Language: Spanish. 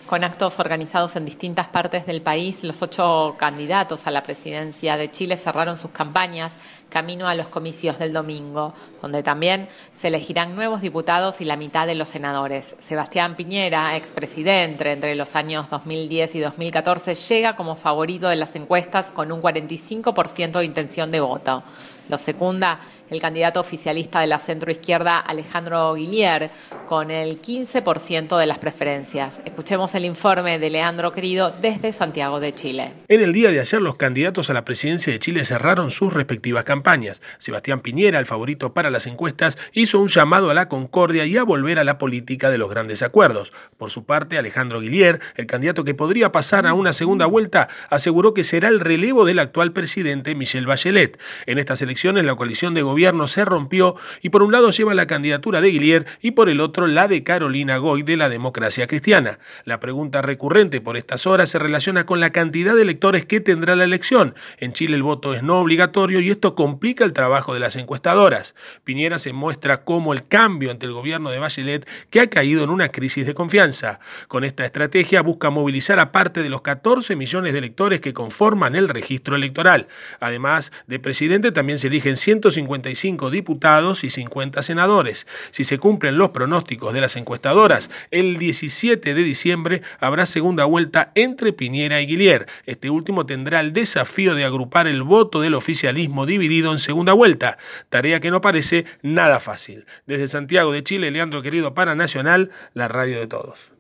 Con actos organizados en distintas partes del país, los 8 candidatos a la presidencia de Chile cerraron sus campañas camino a los comicios del domingo, donde también se elegirán nuevos diputados y la mitad de los senadores. Sebastián Piñera, expresidente entre los años 2010 y 2014, llega como favorito de las encuestas con un 45% de intención de voto. Lo secunda el candidato oficialista de la centroizquierda, Alejandro Guillier, con el 15% de las preferencias. Escuchemos el informe de Leandro Querido desde Santiago de Chile. En el día de ayer, los candidatos a la presidencia de Chile cerraron sus respectivas campañas. Sebastián Piñera, el favorito para las encuestas, hizo un llamado a la concordia y a volver a la política de los grandes acuerdos. Por su parte, Alejandro Guillier, el candidato que podría pasar a una segunda vuelta, aseguró que será el relevo del actual presidente Michelle Bachelet. En estas elecciones, la coalición de gobierno se rompió y por un lado lleva la candidatura de Guillier y por el otro la de Carolina Goy de la Democracia Cristiana. La pregunta recurrente por estas horas se relaciona con la cantidad de electores que tendrá la elección. En Chile el voto es no obligatorio y esto complica el trabajo de las encuestadoras. Piñera se muestra como el cambio ante el gobierno de Bachelet, que ha caído en una crisis de confianza. Con esta estrategia busca movilizar a parte de los 14 millones de electores que conforman el registro electoral. Además de presidente también se eligen 155 diputados y 50 senadores. Si se cumplen los pronósticos de las encuestadoras, el 17 de diciembre habrá segunda vuelta entre Piñera y Guillier. Este último tendrá el desafío de agrupar el voto del oficialismo dividido en segunda vuelta, tarea que no parece nada fácil. Desde Santiago de Chile, Leandro Querido para Nacional, la radio de todos.